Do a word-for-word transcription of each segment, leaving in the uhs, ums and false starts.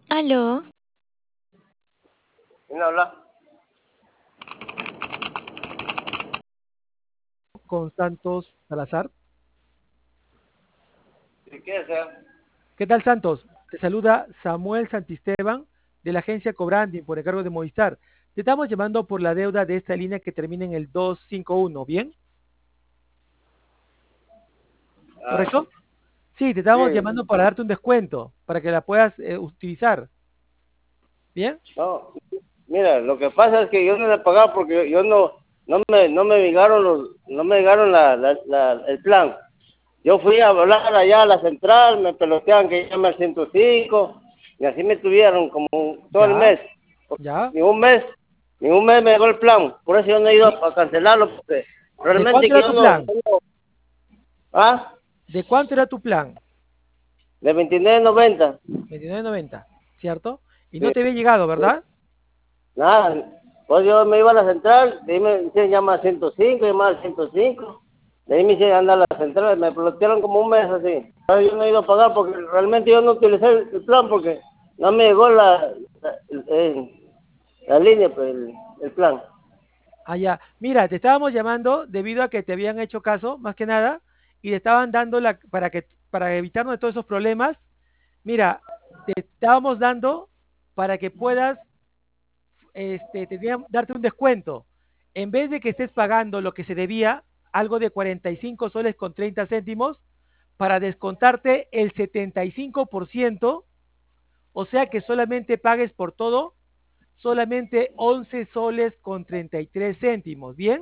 Aló, ¿Quién habla? Con Santos Salazar. ¿Y qué sea? ¿Qué tal, Santos? Te saluda Samuel Santisteban de la agencia Cobranding por encargo de Movistar. Te estamos llamando por la deuda de esta línea que termina en el dos cinco uno, ¿bien? Ah, ¿Correcto? Sí, te estamos sí. llamando para darte un descuento, para que la puedas eh, utilizar. ¿Bien? No, mira, lo que pasa es que yo no le he pagado porque yo, yo no, no me, no me llegaron los, no me llegaron la, la, la- el plan. Yo fui a hablar allá a la central, me peloteaban que llame al ciento cinco y así me tuvieron como todo el Ya, mes. ya. Ni un mes, ni un mes me llegó el plan. Por eso yo no he ido ¿Y a, a cancelarlo porque de realmente cuánto que era yo tu no, plan? yo no- ah, ¿De cuánto era tu plan? de veintinueve noventa. veintinueve noventa, ¿cierto? Y no Sí. te había llegado, ¿verdad? Nada, pues yo me iba a la central, de ahí me hicieron llamar al ciento cinco, llamar al ciento cinco, de ahí me hicieron andar a la central, me bloquearon como un mes así. Pero yo no he ido a pagar porque realmente yo no utilicé el, el plan porque no me llegó la, la, el- el- la línea, pues, el, el plan. Allá. Mira, te estábamos llamando debido a que te habían hecho caso, más que nada, y te estaban dando la, para que, para evitarnos de todos esos problemas. Mira, te estábamos dando para que puedas, este, te tenían- darte un descuento. En vez de que estés pagando lo que se debía, algo de cuarenta y cinco soles con treinta céntimos, para descontarte el setenta y cinco por ciento, o sea que solamente pagues por todo, solamente once soles con treinta y tres céntimos, ¿bien?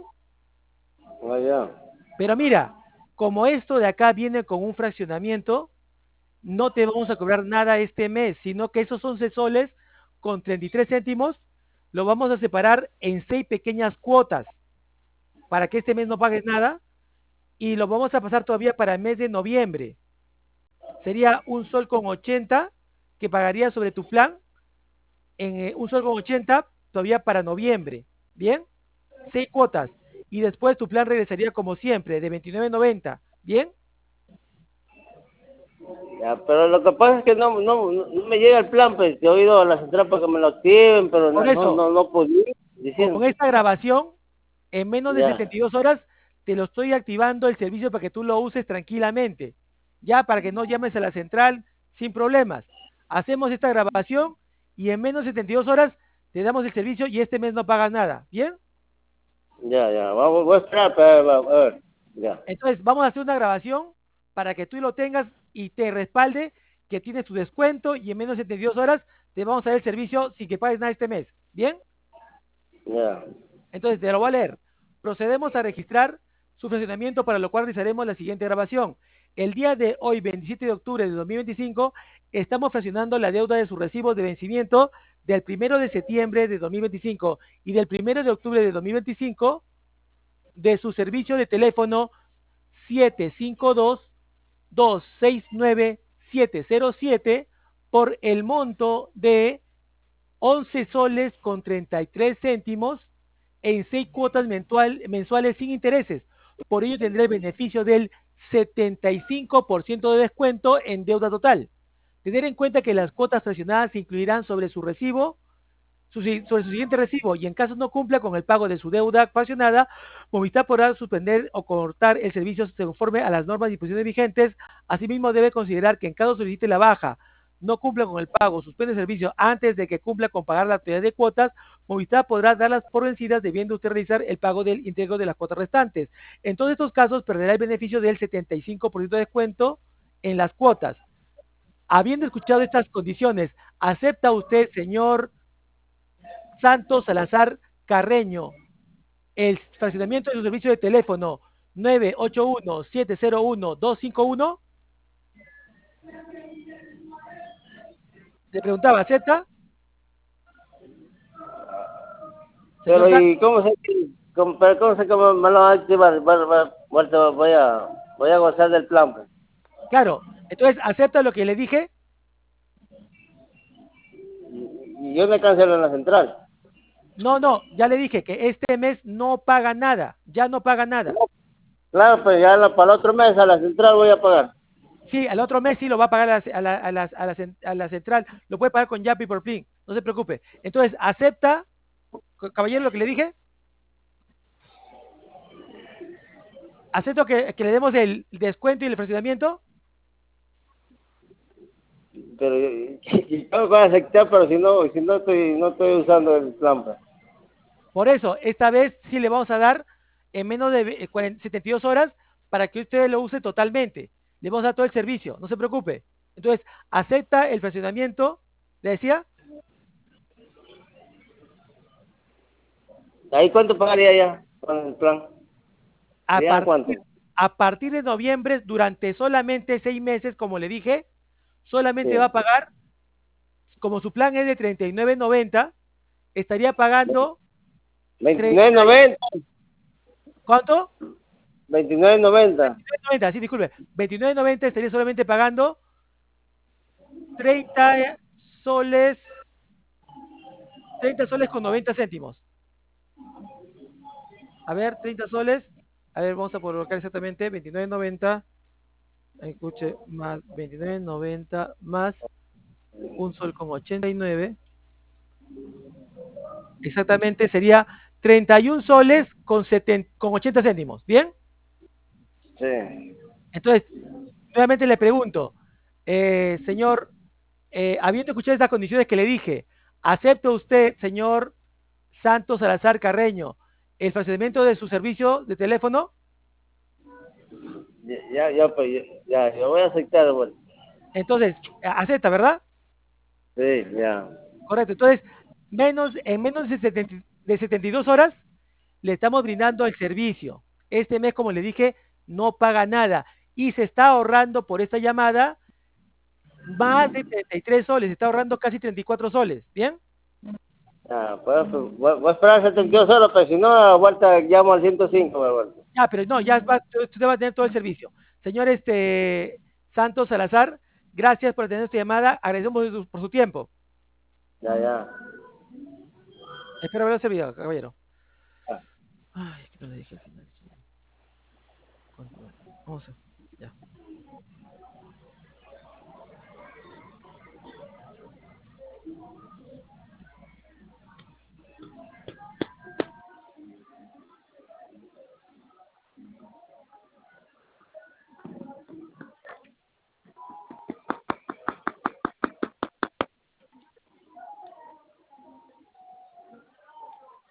Allá. Pero mira, como esto de acá viene con un fraccionamiento, no te vamos a cobrar nada este mes, sino que esos once soles con treinta y tres céntimos lo vamos a separar en seis pequeñas cuotas para que este mes no pagues nada y lo vamos a pasar todavía para el mes de noviembre. Sería un sol con ochenta que pagaría sobre tu plan, en eh, un sol con ochenta todavía para noviembre. ¿Bien? Seis cuotas. Y después tu plan regresaría como siempre, de veintinueve noventa. ¿Bien? Ya, pero lo que pasa es que no, no, no, no me llega el plan, pues yo he ido a la central para que me lo activen, pero Por no, no, eso, no, no podía, con diciendo. esta grabación, en menos de Ya, setenta y dos horas, te lo estoy activando el servicio para que tú lo uses tranquilamente. Ya, para que no llames a la central sin problemas. Hacemos esta grabación y en menos de setenta y dos horas te damos el servicio y este mes no pagas nada. ¿Bien? ya, ya, vamos, voy a esperar, para, a ver, ya. Entonces, vamos a hacer una grabación para que tú lo tengas y te respalde que tienes tu descuento y en menos de setenta y dos horas te vamos a dar el servicio sin que pagues nada este mes. ¿Bien? Ya, Entonces, te lo voy a leer. Procedemos a registrar su fraccionamiento, para lo cual realizaremos la siguiente grabación. El día de hoy, veintisiete de octubre de dos mil veinticinco, estamos fraccionando la deuda de sus recibos de vencimiento del primero de septiembre de dos mil veinticinco y del primero de octubre de dos mil veinticinco de su servicio de teléfono siete cinco dos, dos seis nueve, siete cero siete por el monto de once soles con treinta y tres céntimos en seis cuotas mensual, mensuales sin intereses. Por ello tendrá el beneficio del setenta y cinco por ciento de descuento en deuda total. Tener en cuenta que las cuotas fraccionadas se incluirán sobre su recibo, su, sobre su siguiente recibo, y en caso no cumpla con el pago de su deuda fraccionada, Movistar podrá suspender o cortar el servicio conforme a las normas y disposiciones vigentes. Asimismo, debe considerar que en caso solicite la baja, no cumpla con el pago, suspende el servicio antes de que cumpla con pagar la totalidad de cuotas, Movistar podrá darlas por vencidas, debiendo usted realizar el pago del íntegro de las cuotas restantes. En todos estos casos, perderá el beneficio del setenta y cinco por ciento de descuento en las cuotas. Habiendo escuchado estas condiciones, ¿acepta usted, señor Santos Salazar Carreño, el fraccionamiento de su servicio de teléfono nueve ocho uno, siete cero uno, dos cinco uno? Le preguntaba, ¿acepta? Señor pero Santos, ¿y cómo sé que, cómo, pero cómo sé que me, me lo van a activar? Bueno, bueno, bueno, voy a, voy a gozar del plan, pues. claro. Entonces, ¿acepta lo que le dije? Y, y yo me cancelo en la central. No, no, ya le dije que este mes no paga nada, ya no paga nada. Claro, pues ya la, para el otro mes a la central voy a pagar. Sí, al otro mes sí lo va a pagar a la, a la, a la, a la, cen- a la central, lo puede pagar con Yapi por Plin, no se preocupe. Entonces, acepta, caballero, lo que le dije, acepto que, que le demos el descuento y el fraccionamiento. Pero yo, yo me voy a aceptar, pero si no, si no estoy, no estoy usando el plan, pues. Por eso, esta vez sí le vamos a dar en menos de ve- cuarenta setenta y dos horas para que usted lo use totalmente. Le vamos a dar todo el servicio, no se preocupe. Entonces, acepta el fraccionamiento, le decía, ¿Ahí cuánto pagaría ya con el plan? a ¿Serían cuánto? partir, a partir de noviembre, durante solamente seis meses, como le dije, solamente va a Sí. pagar, como su plan es de treinta y nueve noventa, estaría pagando veintinueve treinta, noventa ¿cuánto? veintinueve noventa veintinueve noventa, sí, disculpe, veintinueve noventa estaría solamente pagando treinta soles, treinta soles con noventa céntimos. A ver, treinta soles. A ver, vamos a colocar exactamente veintinueve noventa. Escuche, más veintinueve noventa más un sol con ochenta y nueve. Exactamente sería treinta y un soles con, setenta, con ochenta céntimos. ¿Bien? Sí. Entonces, nuevamente le pregunto, eh, señor, eh, habiendo escuchado estas condiciones que le dije, ¿acepta usted, señor Santos Salazar Carreño, el fraccionamiento de su servicio de teléfono? Ya, ya, ya, pues, ya, ya, yo voy a aceptar, bueno. Entonces, acepta, ¿verdad? Sí, ya. Correcto. Entonces, menos, en menos de, setenta de setenta y dos horas le estamos brindando el servicio. Este mes, como le dije, no paga nada y se está ahorrando por esta llamada más de treinta y tres soles, se está ahorrando casi treinta y cuatro soles. ¿Bien? Ah, pues, pues, voy, voy a esperar setenta y dos horas, pero si no, a vuelta llamo al ciento cinco, me vuelvo. Ya, pero no, ya va, usted va a tener todo el servicio. Señor este, Santos Salazar, gracias por atender esta llamada. Agradecemos por su, por su tiempo. Ya, ya. Espero haberlo servido, caballero. Ah. Ay, ¿qué no le dije al final? Continuar. Vamos a. Ya.